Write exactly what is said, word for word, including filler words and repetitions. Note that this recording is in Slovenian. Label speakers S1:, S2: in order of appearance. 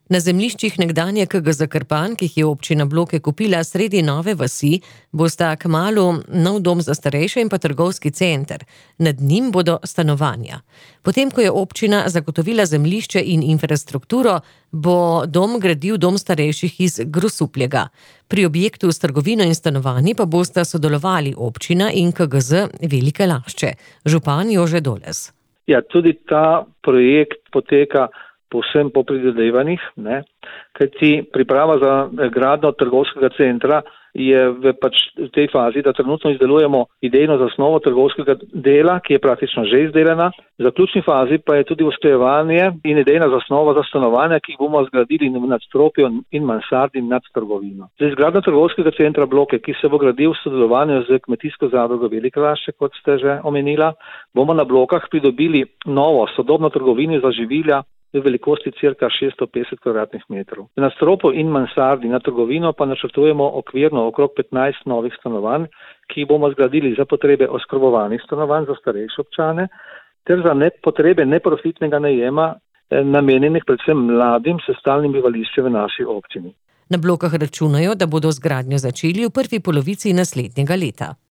S1: Na zemljiščih nekdanje K G Z Krpan, ki jih je občina Bloke kupila sredi nove vasi, bosta kmalu nov dom za starejše in pa trgovski center. Nad njim bodo stanovanja. Potem, ko je občina zagotovila zemljišče in infrastrukturo, bo dom gradil dom starejših iz Grosuplja. Pri objektu s trgovino in stanovanji pa bosta sodelovali občina in K G Z Velike Lašče. Župan Jože Doles.
S2: Ja, tudi ta projekt poteka povsem po prizadevanjih, ne, kajti priprava za gradnjo trgovskega centra je v, pač, v tej fazi, da trenutno izdelujemo idejno zasnovo trgovskega dela, ki je praktično že izdelana. V zaključni fazi pa je tudi usklajevanje in idejna zasnova za stanovanja, ki jih bomo zgradili v nadstropju in mansardi nad trgovino. Za izgradnjo trgovskega centra Bloke, ki se bo gradil v sodelovanju z Kmetijsko zadrugo Velike Lašče, kot ste že omenila, bomo na Blokah pridobili novo sodobno trgovino za živila v velikosti cirka šeststo petdeset kvadratnih metrov. Na nadstropju in mansardi na trgovino pa načrtujemo okvirno okrog petnajst novih stanovanj, ki jih bomo zgradili za potrebe oskrbovanih stanovanj za starejše občane ter za ne, potrebe neprofitnega najema, eh, namenjenih predvsem mladim s stalnim bivališčem v naši občini.
S1: Na Blokah računajo, da bodo z gradnjo začeli v prvi polovici naslednjega leta.